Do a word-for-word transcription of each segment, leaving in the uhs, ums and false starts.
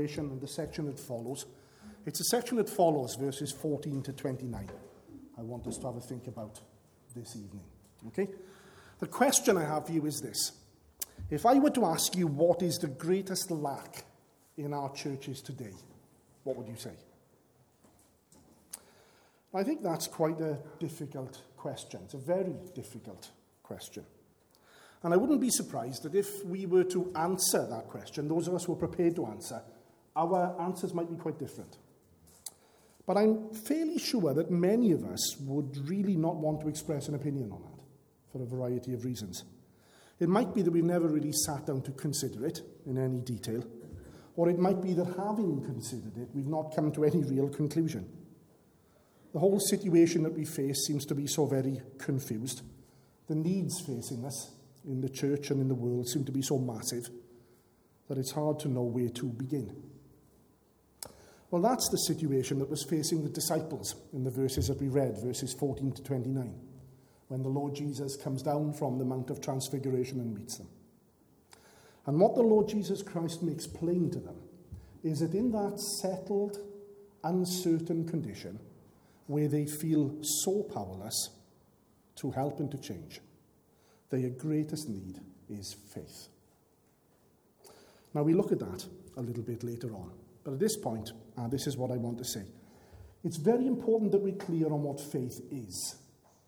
Transfiguration and the section that follows. It's a section that follows verses fourteen to twenty-nine. I want us to have a think about this evening. Okay? The question I have for you is this. If I were to ask you what is the greatest lack in our churches today, what would you say? I think that's quite a difficult question. It's a very difficult question. And I wouldn't be surprised that if we were to answer that question, those of us who are prepared to answer, our answers might be quite different. But I'm fairly sure that many of us would really not want to express an opinion on that for a variety of reasons. It might be that we've never really sat down to consider it in any detail, or it might be that having considered it, we've not come to any real conclusion. The whole situation that we face seems to be so very confused. The needs facing us in the church and in the world seem to be so massive that it's hard to know where to begin. Well, that's the situation that was facing the disciples in the verses that we read, verses fourteen to twenty-nine, when the Lord Jesus comes down from the Mount of Transfiguration and meets them. And what the Lord Jesus Christ makes plain to them is that in that settled, uncertain condition, where they feel so powerless to help and to change, their greatest need is faith. Now, we look at that a little bit later on. But at this point, and this is what I want to say, it's very important that we're clear on what faith is.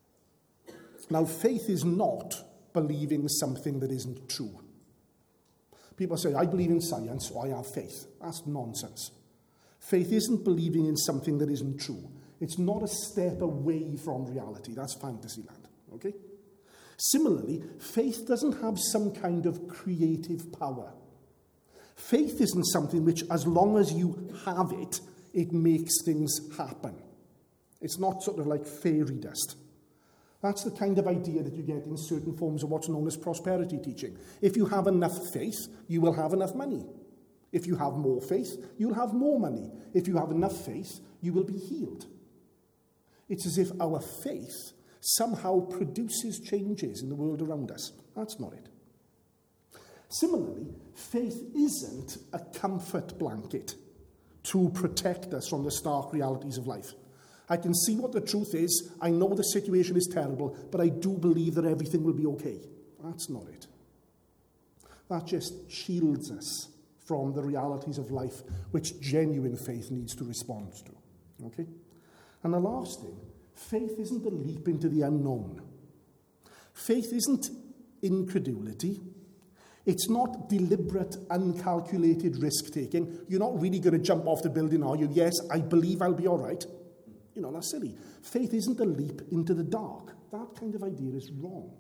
Now, faith is not believing something that isn't true. People say, I believe in science, so I have faith. That's nonsense. Faith isn't believing in something that isn't true. It's not a step away from reality. That's fantasy land, okay? Similarly, faith doesn't have some kind of creative power. Faith isn't something which, as long as you have it, it makes things happen. It's not sort of like fairy dust. That's the kind of idea that you get in certain forms of what's known as prosperity teaching. If you have enough faith, you will have enough money. If you have more faith, you'll have more money. If you have enough faith, you will be healed. It's as if our faith somehow produces changes in the world around us. That's not it. Similarly, faith isn't a comfort blanket to protect us from the stark realities of life. I can see what the truth is. I know the situation is terrible, but I do believe that everything will be okay. That's not it. That just shields us from the realities of life, which genuine faith needs to respond to. Okay? And the last thing, faith isn't a leap into the unknown. Faith isn't incredulity. It's not deliberate, uncalculated risk-taking. You're not really going to jump off the building, are you? Yes, I believe I'll be all right. You know, that's silly. Faith isn't a leap into the dark. That kind of idea is wrong.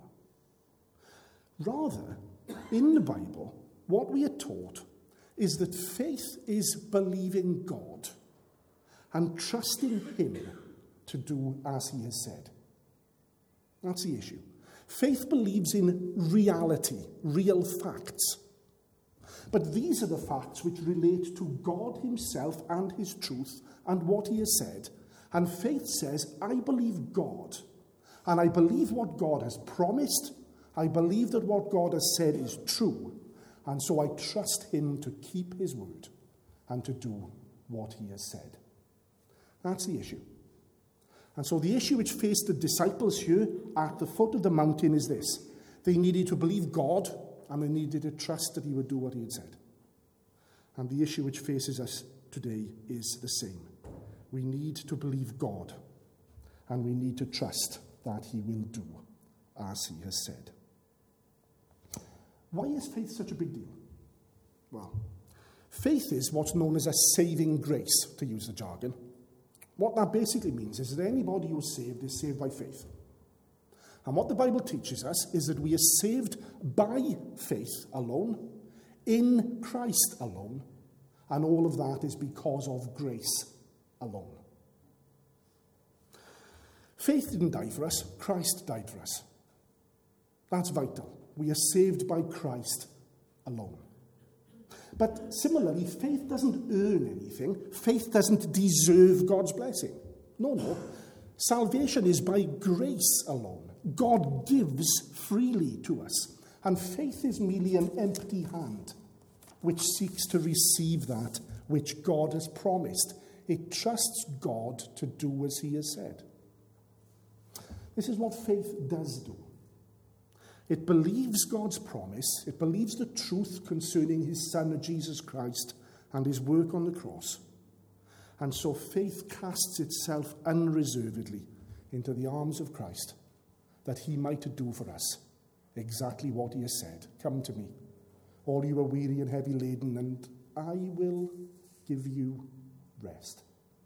Rather, in the Bible, what we are taught is that faith is believing God and trusting him to do as he has said. That's the issue. Faith believes in reality, real facts. But these are the facts which relate to God himself and his truth and what he has said. And faith says, I believe God, and I believe what God has promised. I believe that what God has said is true, and so I trust him to keep his word and to do what he has said. That's the issue. And so the issue which faced the disciples here at the foot of the mountain is this. They needed to believe God, and they needed to trust that he would do what he had said. And the issue which faces us today is the same. We need to believe God, and we need to trust that he will do as he has said. Why is faith such a big deal? Well, faith is what's known as a saving grace, to use the jargon. What that basically means is that anybody who's saved is saved by faith. And what the Bible teaches us is that we are saved by faith alone, in Christ alone, and all of that is because of grace alone. Faith didn't die for us, Christ died for us. That's vital. We are saved by Christ alone. But similarly, faith doesn't earn anything. Faith doesn't deserve God's blessing. No, no. Salvation is by grace alone. God gives freely to us. And faith is merely an empty hand which seeks to receive that which God has promised. It trusts God to do as he has said. This is what faith does do. It believes God's promise. It believes the truth concerning his Son, Jesus Christ, and his work on the cross. And so faith casts itself unreservedly into the arms of Christ, that he might do for us exactly what he has said. Come to me, all you are weary and heavy laden, and I will give you rest.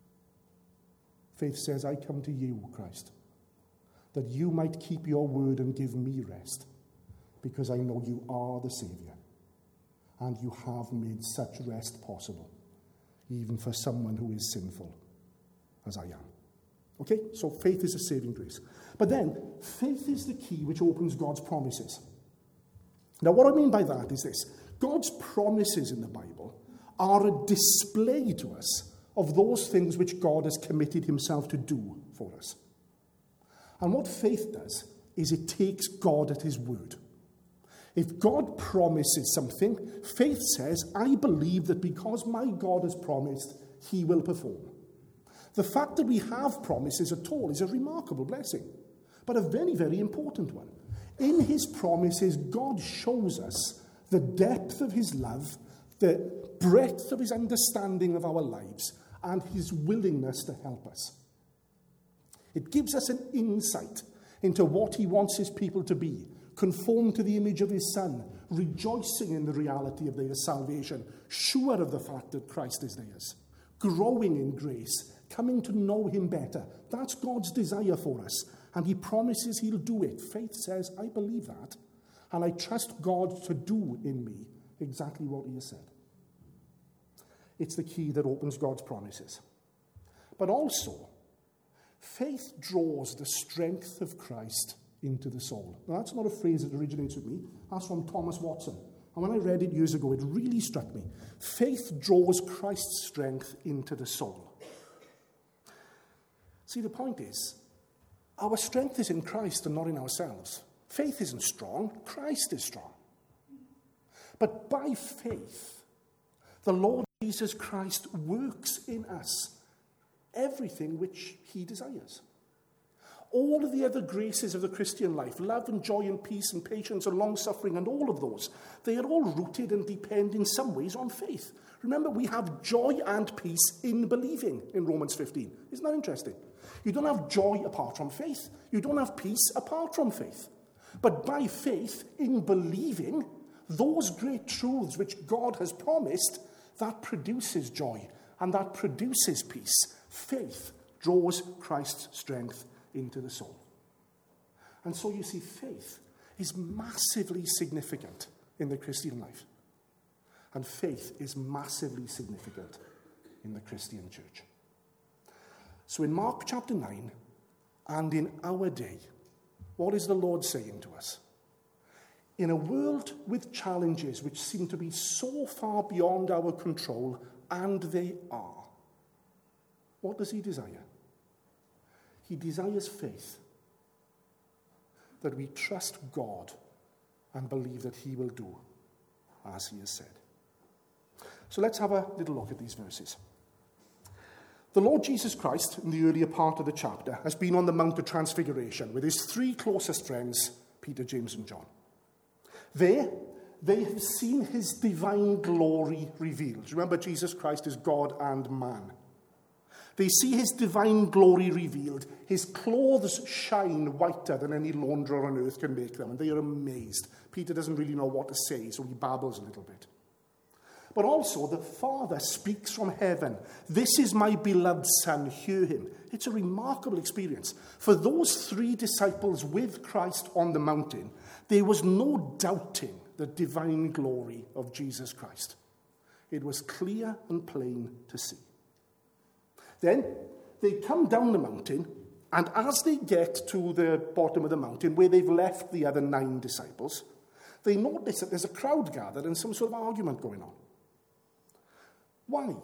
Faith says, I come to you, Christ, that you might keep your word and give me rest, because I know you are the Saviour, and you have made such rest possible, even for someone who is sinful as I am. Okay, so faith is a saving grace. But then, faith is the key which opens God's promises. Now, what I mean by that is this. God's promises in the Bible are a display to us of those things which God has committed himself to do for us. And what faith does is it takes God at his word. If God promises something, faith says, I believe that because my God has promised, he will perform. The fact that we have promises at all is a remarkable blessing, but a very, very important one. In his promises, God shows us the depth of his love, the breadth of his understanding of our lives, and his willingness to help us. It gives us an insight into what he wants his people to be, conformed to the image of his Son, rejoicing in the reality of their salvation, sure of the fact that Christ is theirs, growing in grace, coming to know him better. That's God's desire for us, and he promises he'll do it. Faith says, I believe that, and I trust God to do in me exactly what he has said. It's the key that opens God's promises. But also, faith draws the strength of Christ into the soul. Now, that's not a phrase that originates with me. That's from Thomas Watson. And when I read it years ago, it really struck me. Faith draws Christ's strength into the soul. See, the point is, our strength is in Christ and not in ourselves. Faith isn't strong. Christ is strong. But by faith, the Lord Jesus Christ works in us everything which he desires. All of the other graces of the Christian life, love and joy and peace and patience and long-suffering and all of those, they are all rooted and depend in some ways on faith. Remember, we have joy and peace in believing in Romans fifteen. Isn't that interesting? You don't have joy apart from faith. You don't have peace apart from faith. But by faith, in believing those great truths which God has promised, that produces joy and that produces peace. Faith draws Christ's strength into the soul. And so you see, faith is massively significant in the Christian life. And faith is massively significant in the Christian church. So in Mark chapter nine, and in our day, what is the Lord saying to us? In a world with challenges which seem to be so far beyond our control, and they are, what does he desire? He desires faith, that we trust God and believe that he will do as he has said. So let's have a little look at these verses. The Lord Jesus Christ, in the earlier part of the chapter, has been on the Mount of Transfiguration with his three closest friends, Peter, James, and John. There, they have seen his divine glory revealed. Remember, Jesus Christ is God and man. They see his divine glory revealed. His clothes shine whiter than any launderer on earth can make them, and they are amazed. Peter doesn't really know what to say, so he babbles a little bit. But also, the Father speaks from heaven. This is my beloved Son, hear him. It's a remarkable experience. For those three disciples with Christ on the mountain, there was no doubting the divine glory of Jesus Christ. It was clear and plain to see. Then they come down the mountain, and as they get to the bottom of the mountain, where they've left the other nine disciples, they notice that there's a crowd gathered and some sort of argument going on. Why?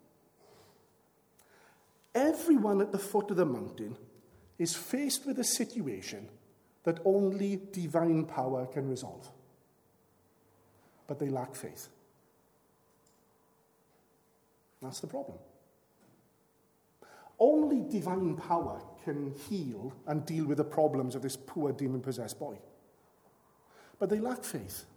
Everyone at the foot of the mountain is faced with a situation that only divine power can resolve. But they lack faith. That's the problem. Only divine power can heal and deal with the problems of this poor demon-possessed boy. But they lack faith.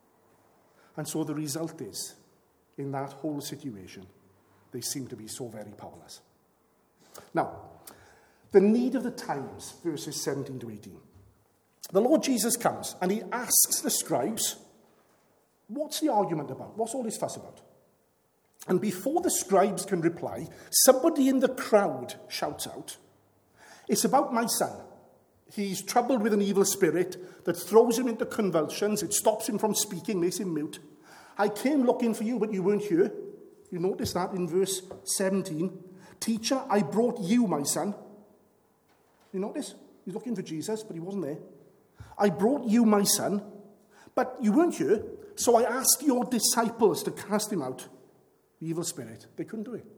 And so the result is, in that whole situation, they seem to be so very powerless. Now, the need of the times, verses seventeen to eighteen. The Lord Jesus comes and he asks the scribes, what's the argument about? What's all this fuss about? And before the scribes can reply, somebody in the crowd shouts out, it's about my son. He's troubled with an evil spirit that throws him into convulsions. It stops him from speaking, makes him mute. I came looking for you, but you weren't here. You notice that in verse seventeen. Teacher, I brought you my son. You notice? He's looking for Jesus, but he wasn't there. I brought you my son, but you weren't here, so I asked your disciples to cast him out. The evil spirit. They couldn't do it.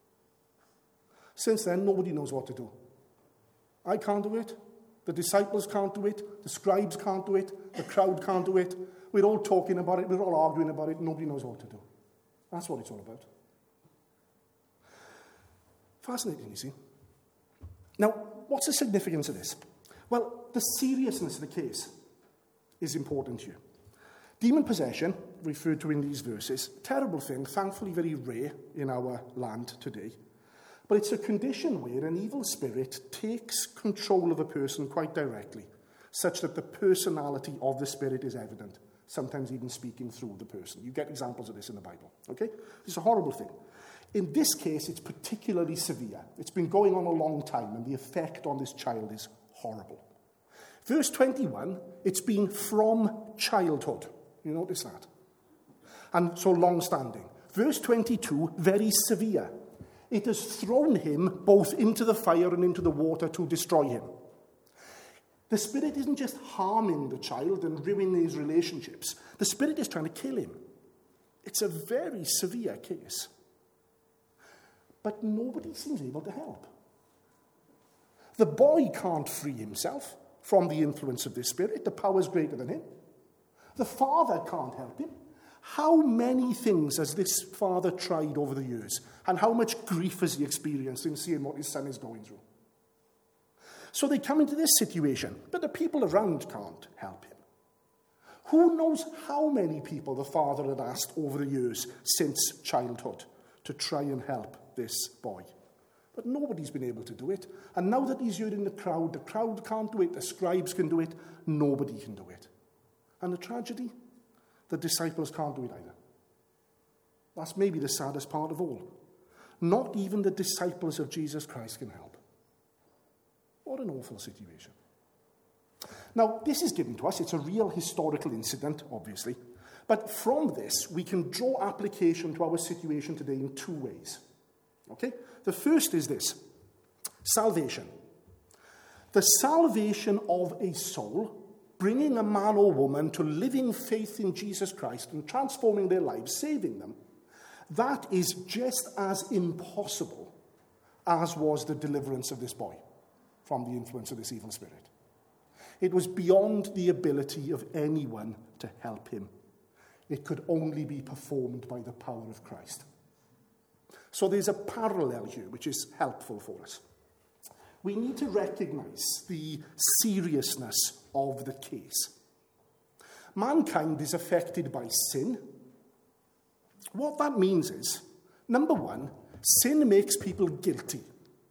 Since then, nobody knows what to do. I can't do it. The disciples can't do it. The scribes can't do it. The crowd can't do it. We're all talking about it. We're all arguing about it. Nobody knows what to do. That's what it's all about. Fascinating, you see. Now, what's the significance of this? Well, the seriousness of the case is important here. Demon possession, referred to in these verses, terrible thing, thankfully very rare in our land today. But it's a condition where an evil spirit takes control of a person quite directly, such that the personality of the spirit is evident, sometimes even speaking through the person. You get examples of this in the Bible, okay? It's a horrible thing. In this case, it's particularly severe. It's been going on a long time, and the effect on this child is horrible. Verse twenty-one, it's been from childhood. You notice that? And so long-standing. Verse twenty-two, very severe. It has thrown him both into the fire and into the water to destroy him. The spirit isn't just harming the child and ruining his relationships. The spirit is trying to kill him. It's a very severe case. But nobody seems able to help. The boy can't free himself from the influence of this spirit. The power is greater than him. The father can't help him. How many things has this father tried over the years? And how much grief has he experienced in seeing what his son is going through? So they come into this situation, but the people around can't help him. Who knows how many people the father had asked over the years since childhood to try and help this boy. But nobody's been able to do it. And now that he's here in the crowd, the crowd can't do it, the scribes can do it, nobody can do it. And the tragedy, the disciples can't do it either. That's maybe the saddest part of all. Not even the disciples of Jesus Christ can help. What an awful situation. Now, this is given to us. It's a real historical incident, obviously. But from this, we can draw application to our situation today in two ways. Okay? The first is this. Salvation. The salvation of a soul, bringing a man or woman to living faith in Jesus Christ and transforming their lives, saving them, that is just as impossible as was the deliverance of this boy from the influence of this evil spirit. It was beyond the ability of anyone to help him. It could only be performed by the power of Christ. So there's a parallel here which is helpful for us. We need to recognize the seriousness of the case. Mankind is affected by sin. What that means is, number one, sin makes people guilty.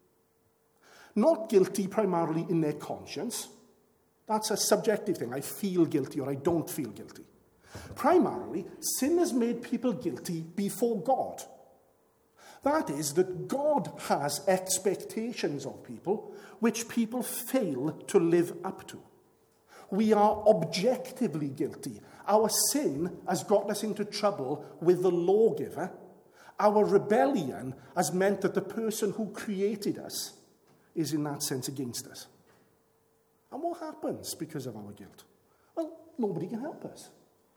Not guilty primarily in their conscience. That's a subjective thing. I feel guilty or I don't feel guilty. Primarily, sin has made people guilty before God. That is, that God has expectations of people which people fail to live up to. We are objectively guilty. Our sin has got us into trouble with the lawgiver. Our rebellion has meant that the person who created us is in that sense against us. And what happens because of our guilt? Well, nobody can help us.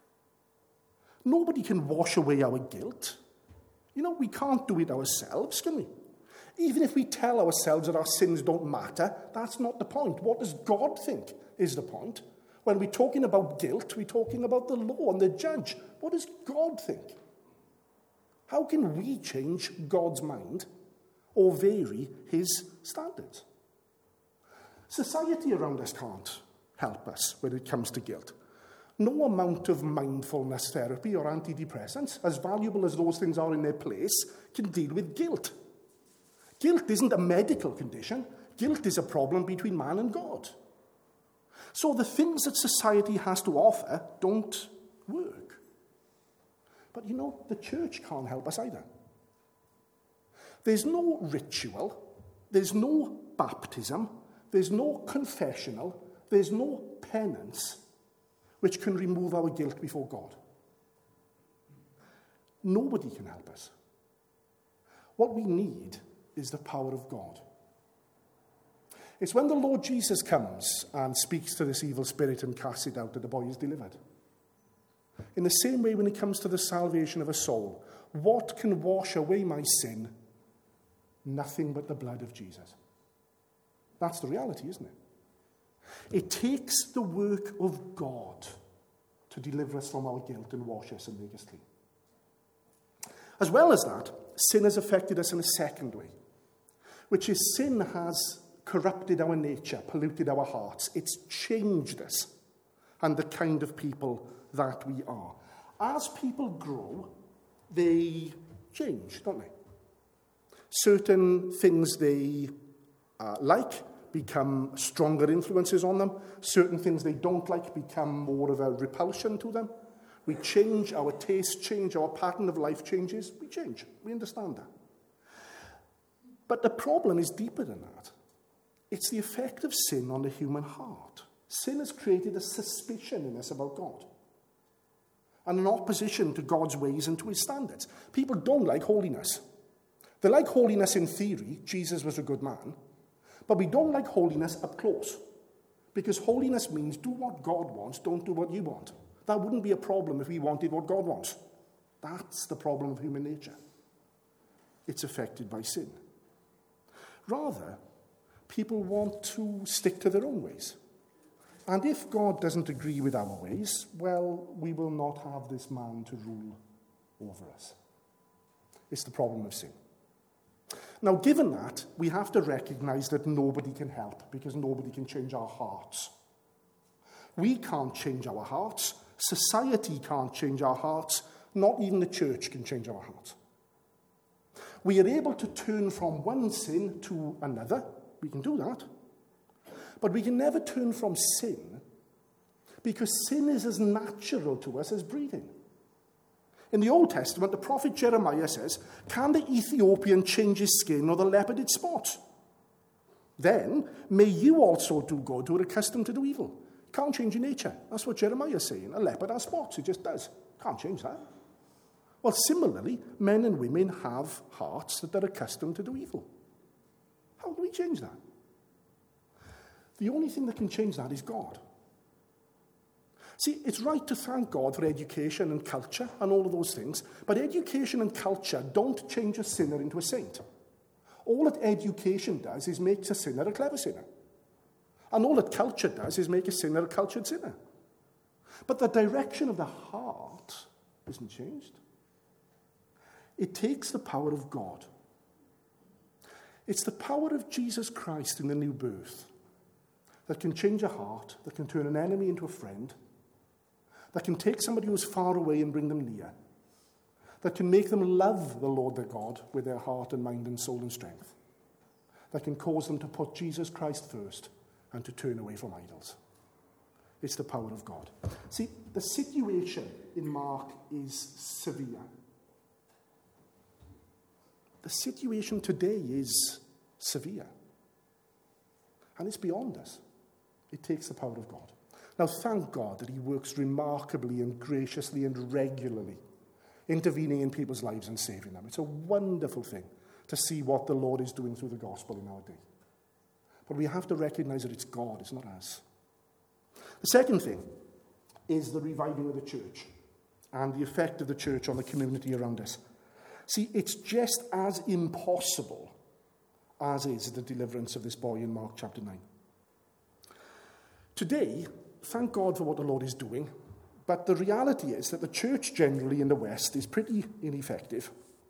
Nobody can wash away our guilt. You know, we can't do it ourselves, can we? Even if we tell ourselves that our sins don't matter, that's not the point. What does God think is the point? When we're talking about guilt, we're talking about the law and the judge. What does God think? How can we change God's mind or vary his standards? Society around us can't help us when it comes to guilt. No amount of mindfulness therapy or antidepressants, as valuable as those things are in their place, can deal with guilt. Guilt isn't a medical condition. Guilt is a problem between man and God. So the things that society has to offer don't work. But you know, the church can't help us either. There's no ritual, there's no baptism, there's no confessional, there's no penance which can remove our guilt before God. Nobody can help us. What we need is the power of God. It's when the Lord Jesus comes and speaks to this evil spirit and casts it out that the boy is delivered. In the same way, when it comes to the salvation of a soul, what can wash away my sin? Nothing but the blood of Jesus. That's the reality, isn't it? It takes the work of God to deliver us from our guilt and wash us and make us clean. As well as that, sin has affected us in a second way, which is sin has corrupted our nature, polluted our hearts. It's changed us and the kind of people that we are. As people grow, they change, don't they? Certain things they uh, like become stronger influences on them. Certain things they don't like become more of a repulsion to them. We change, our tastes change, our pattern of life changes. We change. We understand that. But the problem is deeper than that. It's the effect of sin on the human heart. Sin has created a suspicion in us about God and an opposition to God's ways and to his standards. People don't like holiness. They like holiness in theory. Jesus was a good man. But we don't like holiness up close. Because holiness means do what God wants, don't do what you want. That wouldn't be a problem if we wanted what God wants. That's the problem of human nature. It's affected by sin. Rather, people want to stick to their own ways. And if God doesn't agree with our ways, well, we will not have this man to rule over us. It's the problem of sin. Now, given that, we have to recognize that nobody can help because nobody can change our hearts. We can't change our hearts. Society can't change our hearts. Not even the church can change our hearts. We are able to turn from one sin to another. We can do that. But we can never turn from sin because sin is as natural to us as breathing. In the Old Testament, the prophet Jeremiah says, "Can the Ethiopian change his skin or the leopard its spots? Then may you also do good who are accustomed to do evil." Can't change your nature. That's what Jeremiah is saying. A leopard has spots. It just does. Can't change that. Well, similarly, men and women have hearts that are accustomed to do evil. How do we change that? The only thing that can change that is God. See, it's right to thank God for education and culture and all of those things, but education and culture don't change a sinner into a saint. All that education does is make a sinner a clever sinner. And all that culture does is make a sinner a cultured sinner. But the direction of the heart isn't changed. It takes the power of God. It's the power of Jesus Christ in the new birth that can change a heart, that can turn an enemy into a friend, that can take somebody who's far away and bring them near, that can make them love the Lord their God with their heart and mind and soul and strength, that can cause them to put Jesus Christ first and to turn away from idols. It's the power of God. See, the situation in Mark is severe. The situation today is severe. And it's beyond us. It takes the power of God. Now, thank God that he works remarkably and graciously and regularly, intervening in people's lives and saving them. It's a wonderful thing to see what the Lord is doing through the gospel in our day. But we have to recognize that it's God, it's not us. The second thing is the reviving of the church and the effect of the church on the community around us. See, it's just as impossible as is the deliverance of this boy in Mark chapter nine. Today, thank God for what the Lord is doing, but the reality is that the church generally in the West is pretty ineffective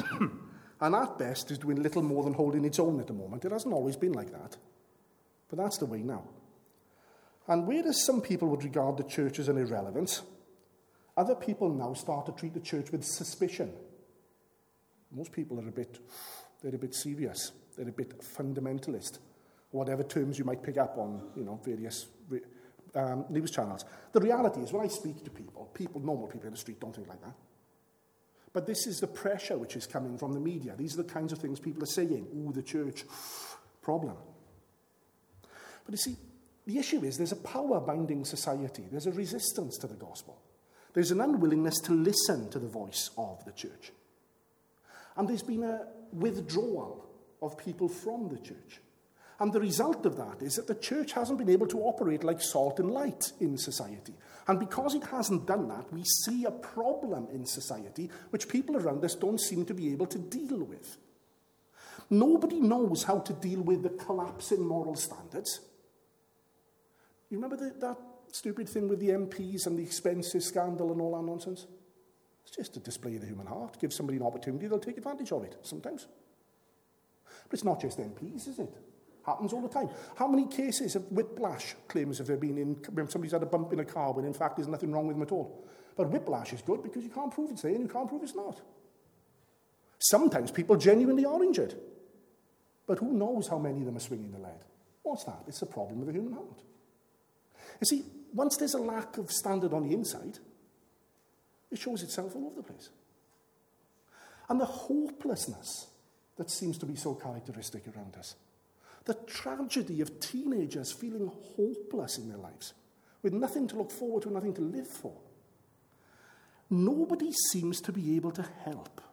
and at best is doing little more than holding its own at the moment. It hasn't always been like that, but that's the way now. And whereas some people would regard the church as an irrelevance, other people now start to treat the church with suspicion. Most people are a bit, they're a bit serious. They're a bit fundamentalist. Whatever terms you might pick up on, you know, various um, news channels. The reality is, when I speak to people, people, normal people in the street don't think like that. But this is the pressure which is coming from the media. These are the kinds of things people are saying. Ooh, the church, problem. But you see, the issue is there's a power-binding society. There's a resistance to the gospel. There's an unwillingness to listen to the voice of the church. And there's been a withdrawal of people from the church. And the result of that is that the church hasn't been able to operate like salt and light in society. And because it hasn't done that, we see a problem in society which people around us don't seem to be able to deal with. Nobody knows how to deal with the collapse in moral standards. You remember the, that stupid thing with the M Ps and the expenses scandal and all that nonsense? It's just a display of the human heart. Give somebody an opportunity, they'll take advantage of it sometimes. But it's not just M Ps, is it? Happens all the time. How many cases of whiplash claims have there been in when somebody's had a bump in a car when in fact there's nothing wrong with them at all? But whiplash is good because you can't prove it's there and you can't prove it's not. Sometimes people genuinely are injured. But who knows how many of them are swinging the lead? What's that? It's a problem with the human heart. You see, once there's a lack of standard on the inside, it shows itself all over the place. And the hopelessness that seems to be so characteristic around us. The tragedy of teenagers feeling hopeless in their lives, with nothing to look forward to, nothing to live for. Nobody seems to be able to help.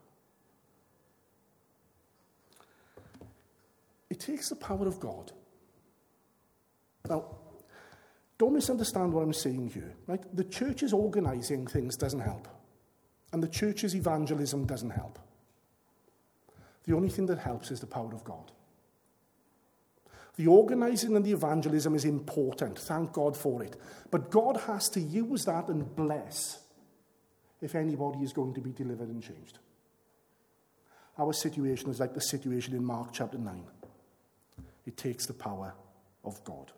It takes the power of God. Now, don't misunderstand what I'm saying here. Right? The church's organising things doesn't help. And the church's evangelism doesn't help. The only thing that helps is the power of God. The organising and the evangelism is important. Thank God for it. But God has to use that and bless if anybody is going to be delivered and changed. Our situation is like the situation in Mark chapter nine. It takes the power of God.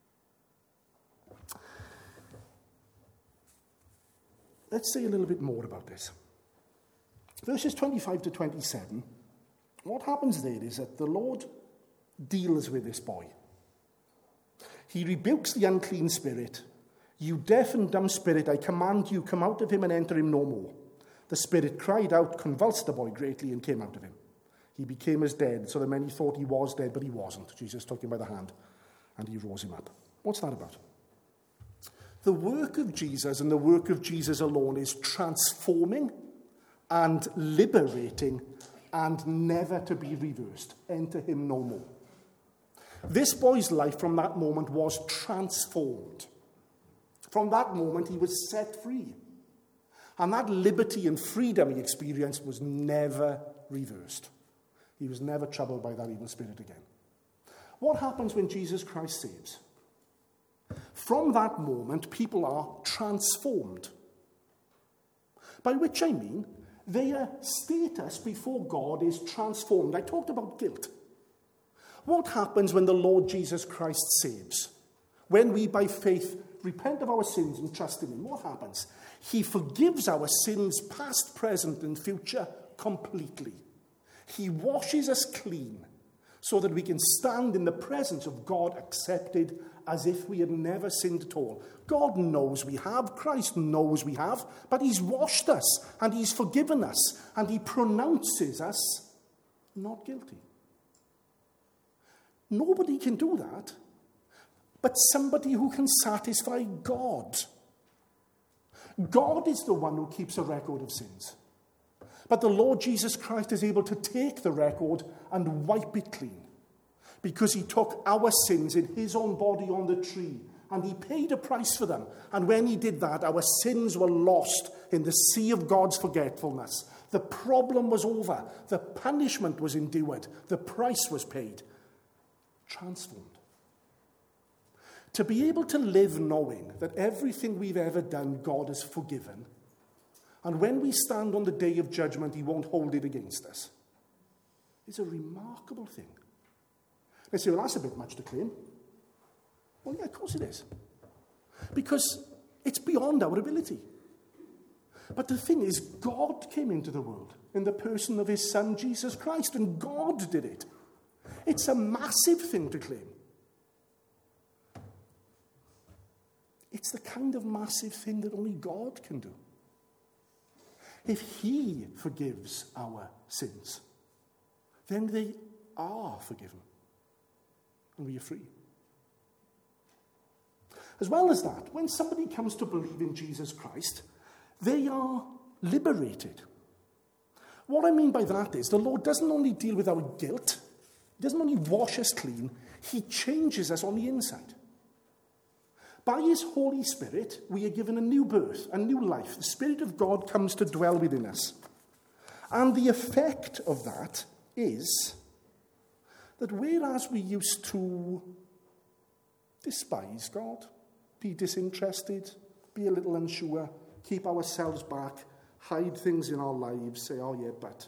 Let's say a little bit more about this. Verses twenty-five to twenty-seven, what happens there is that the Lord deals with this boy. He rebukes the unclean spirit. You deaf and dumb spirit, I command you, come out of him and enter him no more. The spirit cried out, convulsed the boy greatly, and came out of him. He became as dead, so that many thought he was dead, but he wasn't. Jesus took him by the hand, and he rose him up. What's that about? The work of Jesus and the work of Jesus alone is transforming and liberating and never to be reversed. Enter him no more. This boy's life from that moment was transformed. From that moment, he was set free. And that liberty and freedom he experienced was never reversed. He was never troubled by that evil spirit again. What happens when Jesus Christ saves? From that moment, people are transformed. By which I mean, their status before God is transformed. I talked about guilt. What happens when the Lord Jesus Christ saves? When we, by faith, repent of our sins and trust in him, what happens? He forgives our sins, past, present, and future, completely. He washes us clean so that we can stand in the presence of God accepted as if we had never sinned at all. God knows we have, Christ knows we have, but he's washed us and he's forgiven us and he pronounces us not guilty. Nobody can do that but somebody who can satisfy God. God is the one who keeps a record of sins. But the Lord Jesus Christ is able to take the record and wipe it clean because he took our sins in his own body on the tree and he paid a price for them. And when he did that, our sins were lost in the sea of God's forgetfulness. The problem was over. The punishment was endured. The price was paid. Transformed. To be able to live knowing that everything we've ever done, God has forgiven, And when we stand on the day of judgment, he won't hold it against us. It's a remarkable thing. They say, well, that's a bit much to claim. Well, yeah, of course it is. Because it's beyond our ability. But the thing is, God came into the world in the person of his Son, Jesus Christ, and God did it. It's a massive thing to claim. It's the kind of massive thing that only God can do. If he forgives our sins, then they are forgiven. And we are free. As well as that, when somebody comes to believe in Jesus Christ, they are liberated. What I mean by that is the Lord doesn't only deal with our guilt, he doesn't only wash us clean, he changes us on the inside. By his Holy Spirit, we are given a new birth, a new life. The Spirit of God comes to dwell within us. And the effect of that is that whereas we used to despise God, be disinterested, be a little unsure, keep ourselves back, hide things in our lives, say, oh yeah, but.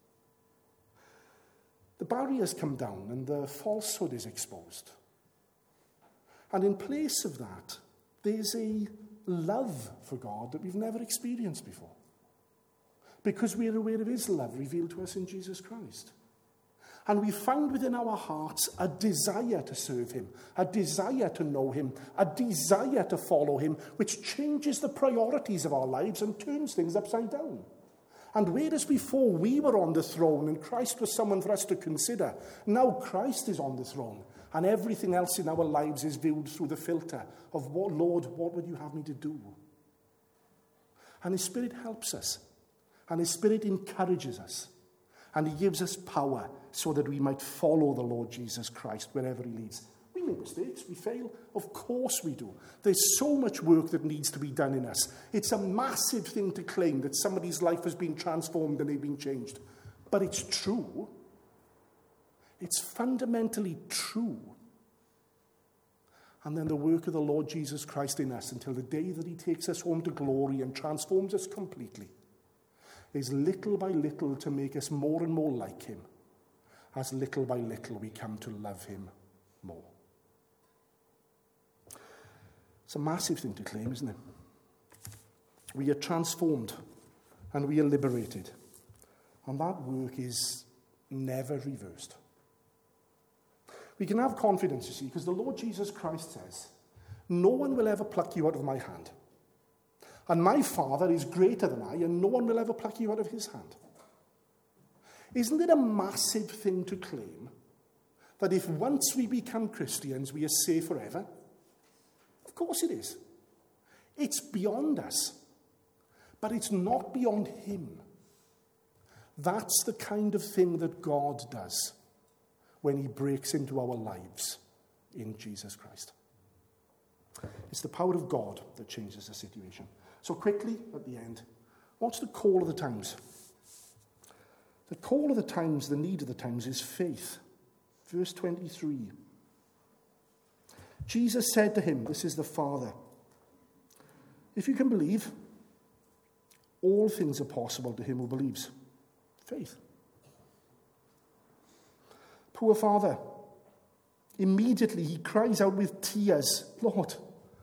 The barriers come down and the falsehood is exposed. And in place of that, there's a love for God that we've never experienced before. Because we're aware of his love revealed to us in Jesus Christ. And we find within our hearts a desire to serve him, a desire to know him, a desire to follow him, which changes the priorities of our lives and turns things upside down. And whereas before we were on the throne and Christ was someone for us to consider, now Christ is on the throne. And everything else in our lives is viewed through the filter of, what, Lord, what would you have me to do? And his Spirit helps us. And his Spirit encourages us. And he gives us power so that we might follow the Lord Jesus Christ wherever he leads. We make mistakes, we fail. Of course we do. There's so much work that needs to be done in us. It's a massive thing to claim that somebody's life has been transformed and they've been changed. But it's true. It's fundamentally true. And then the work of the Lord Jesus Christ in us until the day that he takes us home to glory and transforms us completely is little by little to make us more and more like him, as little by little we come to love him more. It's a massive thing to claim, isn't it? We are transformed and we are liberated. And that work is never reversed. We can have confidence, you see, because the Lord Jesus Christ says, no one will ever pluck you out of my hand. And my Father is greater than I, and no one will ever pluck you out of his hand. Isn't it a massive thing to claim that if once we become Christians, we are saved forever? Of course it is. It's beyond us. But it's not beyond him. That's the kind of thing that God does when he breaks into our lives in Jesus Christ. It's the power of God that changes the situation. So quickly, at the end, what's the call of the times? The call of the times, the need of the times is faith. Verse twenty-three. Jesus said to him, this is the Father, if you can believe, all things are possible to him who believes. Faith. Poor father, immediately he cries out with tears, Lord,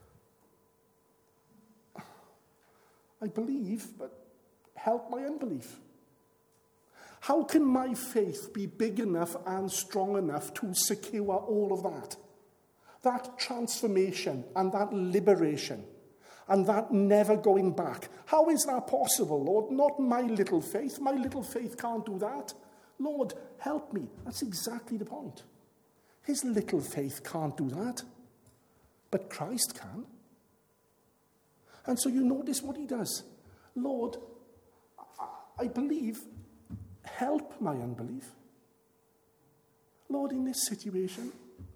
I believe, but help my unbelief. How can my faith be big enough and strong enough to secure all of that? That transformation and that liberation and that never going back. How is that possible, Lord? Not my little faith. My little faith can't do that. Lord, help me. That's exactly the point. His little faith can't do that. But Christ can. And so you notice what he does. Lord, I believe, help my unbelief. Lord, in this situation,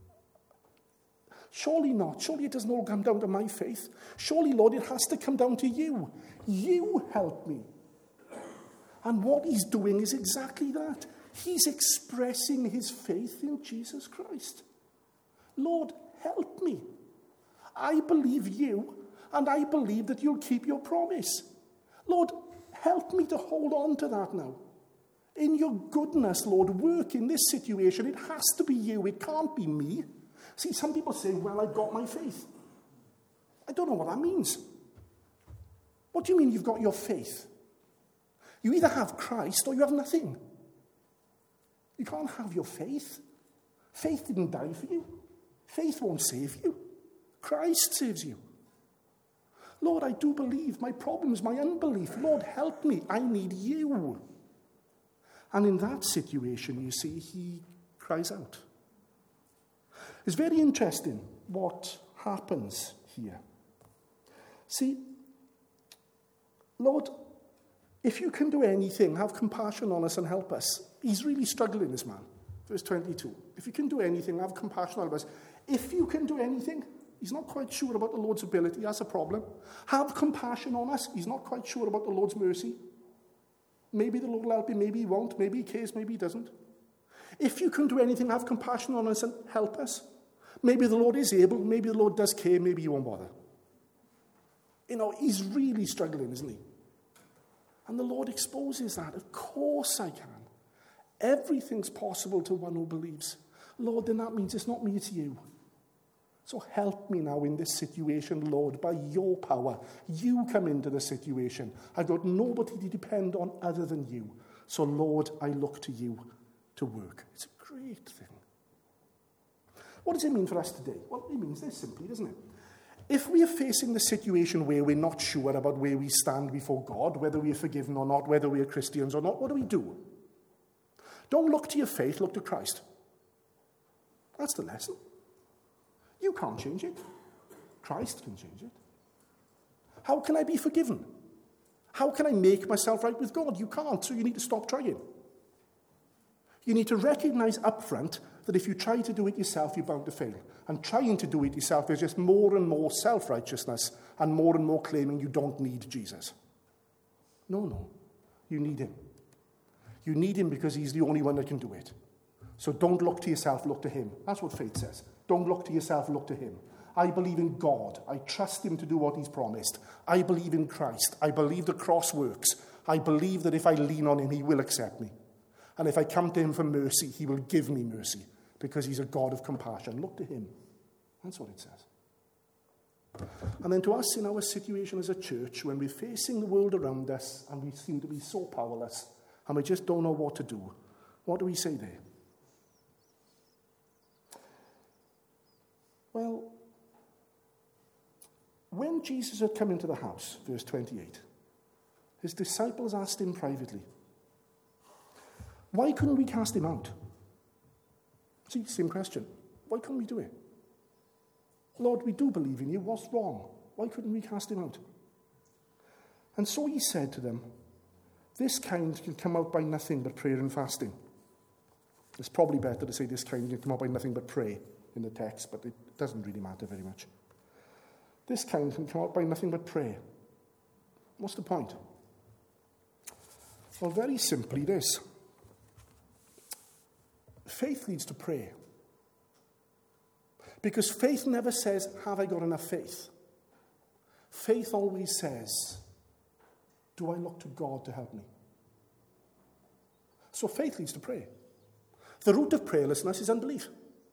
surely not. Surely it doesn't all come down to my faith. Surely, Lord, it has to come down to you. You help me. And what he's doing is exactly that. He's expressing his faith in Jesus Christ. Lord, help me. I believe you, and I believe that you'll keep your promise. Lord, Help me to hold on to that now. In your goodness, Lord, work in this situation. It has to be you. It can't be me. See, some people say, well, I've got my faith. I don't know what that means. What do you mean you've got your faith? You either have Christ or you have nothing. You can't have your faith. Faith didn't die for you. Faith won't save you. Christ saves you. Lord, I do believe. My problem is my unbelief. Lord, help me. I need you. And in that situation, you see, he cries out. It's very interesting what happens here. See, Lord, if you can do anything, have compassion on us and help us. He's really struggling, this man. Verse twenty-two. If you can do anything, have compassion on us. If you can do anything, he's not quite sure about the Lord's ability. That's a problem. Have compassion on us. He's not quite sure about the Lord's mercy. Maybe the Lord will help him, maybe he won't, maybe he cares, maybe he doesn't. If you can do anything, have compassion on us and help us. Maybe the Lord is able, maybe the Lord does care, maybe he won't bother. You know, he's really struggling, isn't he? And the Lord exposes that. Of course I can. Everything's possible to one who believes. Lord, then that means it's not me, it's you. So help me now in this situation, Lord, by your power. You come into the situation. I've got nobody to depend on other than you. So, Lord, I look to you to work. It's a great thing. What does it mean for us today? Well, it means this simply, doesn't it? If we are facing the situation where we're not sure about where we stand before God, whether we are forgiven or not, whether we are Christians or not, what do we do? Don't look to your faith, look to Christ. That's the lesson. You can't change it. Christ can change it. How can I be forgiven? How can I make myself right with God? You can't, so you need to stop trying. You need to recognize up front that if you try to do it yourself, you're bound to fail. And trying to do it yourself is just more and more self-righteousness and more and more claiming you don't need Jesus. No, no. You need him. You need him because he's the only one that can do it. So don't look to yourself, look to him. That's what faith says. Don't look to yourself, look to him. I believe in God. I trust him to do what he's promised. I believe in Christ. I believe the cross works. I believe that if I lean on him, he will accept me. And if I come to him for mercy, he will give me mercy because he's a God of compassion. Look to him. That's what it says. And then to us in our situation as a church, when we're facing the world around us and we seem to be so powerless and we just don't know what to do, what do we say there? Well, when Jesus had come into the house, verse twenty-eight, his disciples asked him privately, why couldn't we cast him out? See, same question. Why couldn't we do it? Lord, we do believe in you. What's wrong? Why couldn't we cast him out? And so he said to them, this kind can come out by nothing but prayer and fasting. It's probably better to say this kind can come out by nothing but pray in the text, but it doesn't really matter very much. This kind can come out by nothing but prayer. What's the point? Well, very simply this. Faith leads to prayer. Because faith never says, have I got enough faith? Faith always says, do I look to God to help me? So faith leads to prayer. The root of prayerlessness is unbelief.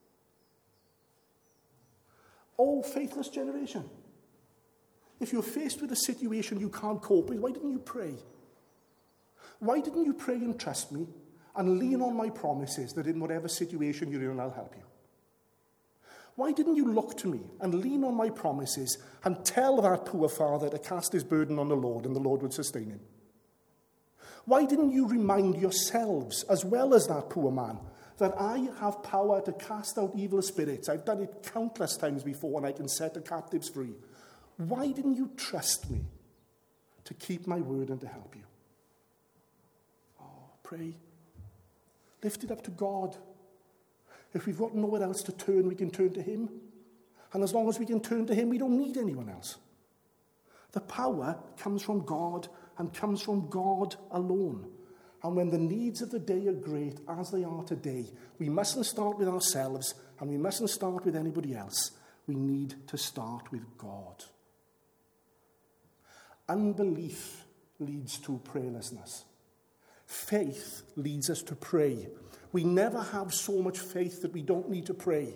Oh, faithless generation. If you're faced with a situation you can't cope with, why didn't you pray? Why didn't you pray and trust me and lean on my promises that in whatever situation you're in, I'll help you? Why didn't you look to me and lean on my promises and tell that poor father to cast his burden on the Lord and the Lord would sustain him? Why didn't you remind yourselves, as well as that poor man, that I have power to cast out evil spirits? I've done it countless times before and I can set the captives free. Why didn't you trust me to keep my word and to help you? Oh, pray. Lift it up to God. If we've got nowhere else to turn, we can turn to him. And as long as we can turn to him, we don't need anyone else. The power comes from God and comes from God alone. And when the needs of the day are great, as they are today, we mustn't start with ourselves and we mustn't start with anybody else. We need to start with God. Unbelief leads to prayerlessness. Faith leads us to pray. We never have so much faith that we don't need to pray.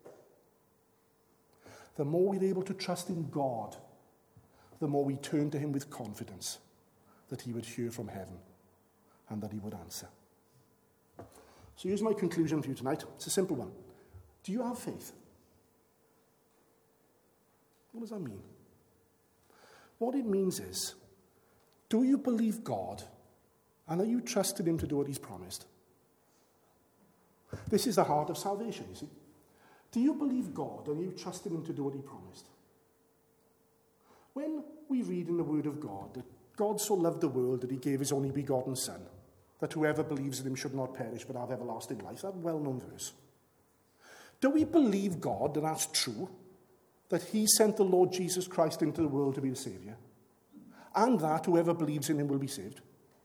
The more we're able to trust in God, the more we turn to him with confidence that he would hear from heaven and that he would answer. So here's my conclusion for you tonight. It's a simple one. Do you have faith? What does that mean? What it means is, do you believe God, and are you trusting him to do what he's promised? This is the heart of salvation, you see. Do you believe God, and are you trusting him to do what he promised? When we read in the Word of God that God so loved the world that he gave his only begotten Son, that whoever believes in him should not perish but have everlasting life, that well-known verse. Do we believe God, and that's true, that he sent the Lord Jesus Christ into the world to be the Saviour, and that whoever believes in him will be saved?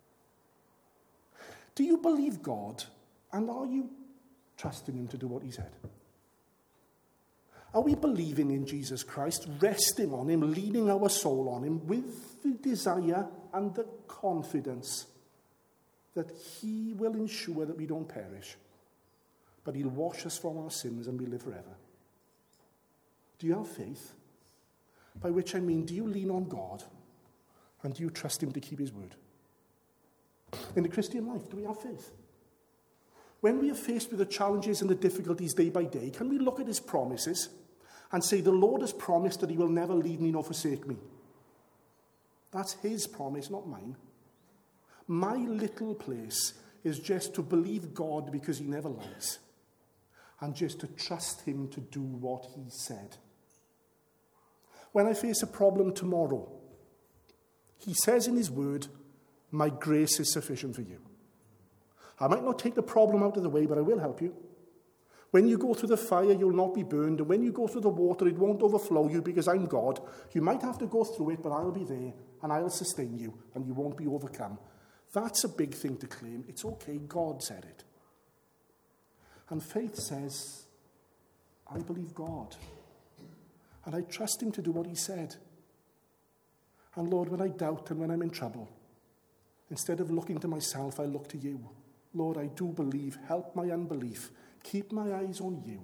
Do you believe God, and are you trusting him to do what he said? Are we believing in Jesus Christ, resting on him, leaning our soul on him with the desire and the confidence that he will ensure that we don't perish, but he'll wash us from our sins and we live forever? Do you have faith? By which I mean, do you lean on God and do you trust him to keep his word? In the Christian life, do we have faith? When we are faced with the challenges and the difficulties day by day, can we look at his promises and say, the Lord has promised that he will never leave me nor forsake me? That's his promise, not mine. My little place is just to believe God because he never lies, and just to trust him to do what he said. When I face a problem tomorrow, he says in his word, my grace is sufficient for you. I might not take the problem out of the way, but I will help you. When you go through the fire, you'll not be burned. And when you go through the water, it won't overflow you because I'm God. You might have to go through it, but I'll be there and I'll sustain you and you won't be overcome. That's a big thing to claim. It's okay, God said it. And faith says, I believe God. And I trust him to do what he said. And Lord, when I doubt and when I'm in trouble, instead of looking to myself, I look to you. Lord, I do believe. Help my unbelief. Keep my eyes on you.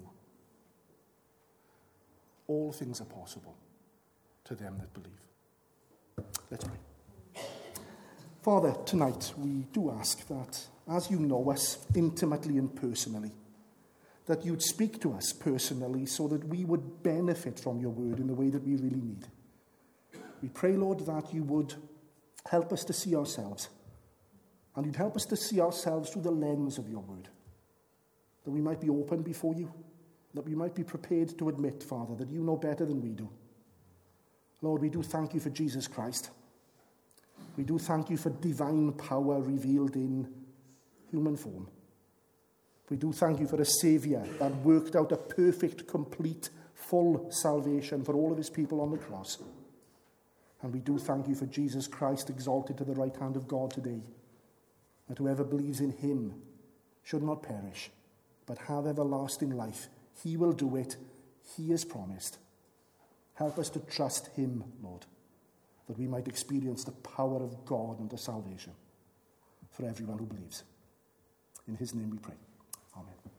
All things are possible to them that believe. Let's pray. Father, tonight we do ask that, as you know us intimately and personally, that you'd speak to us personally so that we would benefit from your word in the way that we really need. We pray, Lord, that you would help us to see ourselves, and you'd help us to see ourselves through the lens of your word, that we might be open before you, that we might be prepared to admit, Father, that you know better than we do. Lord, we do thank you for Jesus Christ. We do thank you for divine power revealed in human form. We do thank you for a Saviour that worked out a perfect, complete, full salvation for all of his people on the cross. And we do thank you for Jesus Christ exalted to the right hand of God today, that whoever believes in him should not perish, but have everlasting life. He will do it. He has promised. Help us to trust him, Lord, that we might experience the power of God unto salvation for everyone who believes. In his name we pray. Amen.